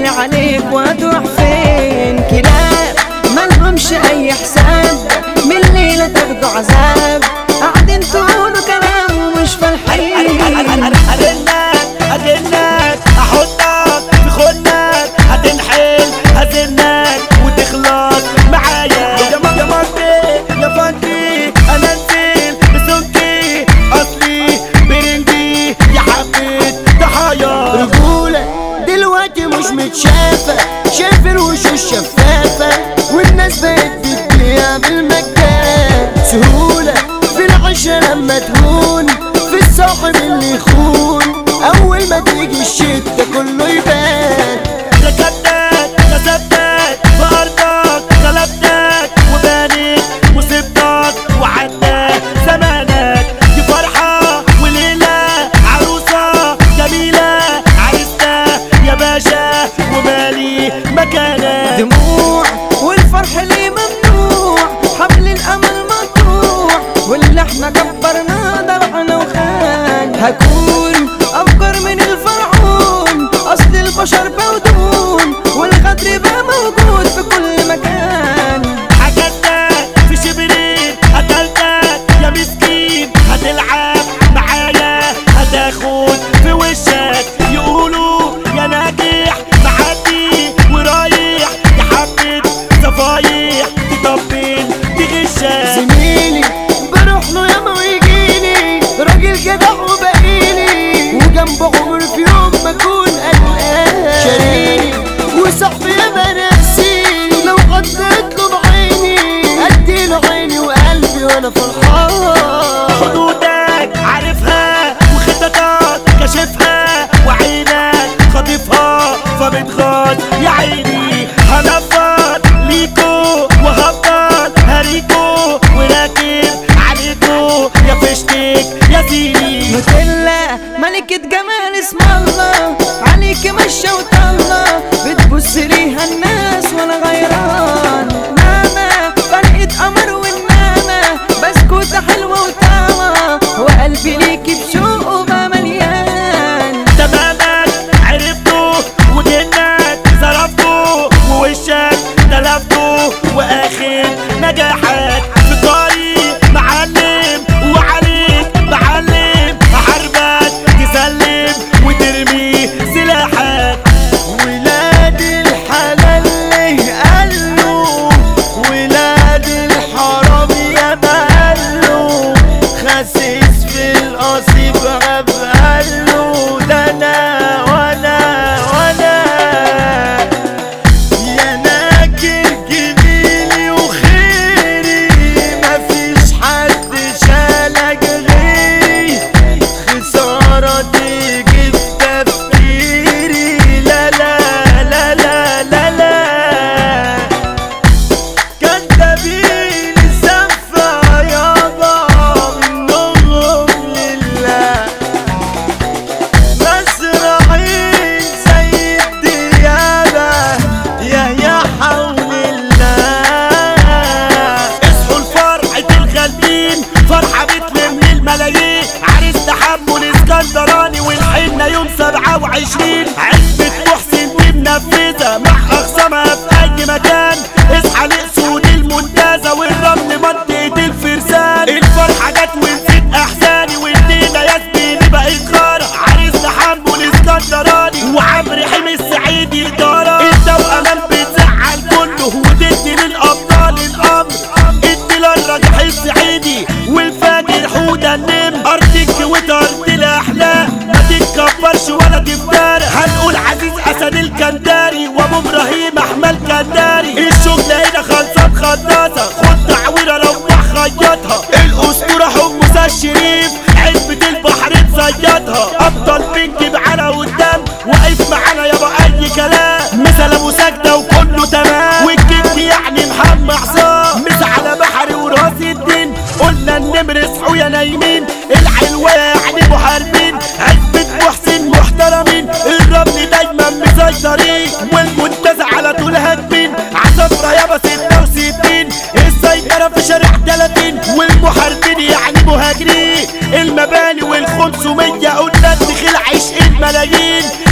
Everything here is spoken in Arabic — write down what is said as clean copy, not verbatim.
هجري عليك وهتروح فين؟ كلاب ملهمش اي حساب، من الليلة تاخدوا عذاب، قاعدين تقولوا كلام ومش فالحين. هجنك احطك في خنك، هتنحل هزنك وتخلص معايا يا مرتي يا فانتي. انا نزل بسمتي اصلي برنجي يا حبيت ضحايا. رجولة دلوقتي مش متشافة، شايف الوشوش شفافة والناس بقت بتبيع بالمجان. سهولة في العشرة لما تهون، في الصاحب اللي يخون، أول ما تيجي الشتا كله يبان. ركبتك كسبتك بأرضك غلبتك وبانت وسبتك وعدى زمانك. دي فرحة وليلة عروسة جميلة عرستها يا باشا ومالي مكانك. دموع والفرح ليه ممنوع، حبل الأمل مقطوع، واللي احنا كبرناه ضرعنا وخان. هكون أفكر من الفرعون، أصل البشر بودون، والغدر بقى موجود في كل مكان. حكتك في شبرين قتلتك يا مسكين، هتلعب معايا هتاخد في وشك. يقولوا يا ناجح معدي ورايح، يا حبة صفايح تطبل تغشك. زميلي بروح له ياما ويجيني، راجل جدع وبقيلي، وجنبه عمر في يوم ما اكون قلقان. شاريني وصاحبي ياما ناسيني، لو غطيت له بعيني اديله عيني وقلبي وانا فرحان. حدودك عارفها وخططك كشفها، وعينك خاطفها فبتغاض يا عيني. هنفض ليكو وهفضل هريكو وراكب عليكو يا فشتك يا زيني. نوتيلا ملكة جمال اسم الله، عليك مشى وطلة، بتبص ليها الناس وانا غيران. ماما فرقة قمر والنامة، بسكوتة حلوة وطعمة، وقلبي ليكي بشوق بقى مليان. تمامك عرفته وجنك صرفته ووشك تلفته، واخر نجاحك في طريق معلم وعليك معلم. هحاربك تسلم وترمي سلاحك. ولاد الحلال ليه قالوا، ولاد الحرام ياما قالوا، خسيس في القصيب غاب قالوا. ده انا وانا يا ناكر جميلي وخيري، مفيش حد شالك غيري، خسارة تيجي في تفكيري. لا لا لا لا لا لا كدابين الزفة يابا منهم لله، مزرعين زي الديابة يا حول الله. اصحوا لفرحة الغالبين، فرحة بتلم الملايين. عريس تحمل اسكندراني والحنة يوم 27. عزبة محسن دي منفذة مع أخصامها في أي مكان. اصحى لأسود المنتزه والرمل منطقة الفرسان. الفرحة جت ونسيت أحزاني، والليلة يا زميلي بقت غارة. عريس تحمل اسكندراني وعمرو حمي السعيدي إدارة. انت وأمان بتزعل كله وتدي للأبطال الأمر. ادي للراجح السعيدي والفاجر حودة النمر. أرضك وطرد الأحلام ما تتكبرش ولا تفترى. هنقول عزيز أسد الكنداري وأبو إبراهيم أحمد كنداري. الشغل هنا خلصان خلصة، خد تعويرة روح خيطها. الأسطورة حمص الشريف عزبة البحر تصيدها. أبطال بنك معانا قدام واقف معانا يابا أي كلام. مثل أبو سجدة وكله تمام، والجد يعني محمد عصام. مس على بحري وراس الدين، قلنا النمر اصحوا يا نايمين. العلوة يعني محاربين، عزبة محسن محترمين. الرمل دايما مسيطرين، والمنتزه على طول هادمين. عصفرة يابا 66 السيطرة في شارع 30. والمحاربين يعني مهاجرين، المباني وال500 قلنا الدخيل عشق الملايين.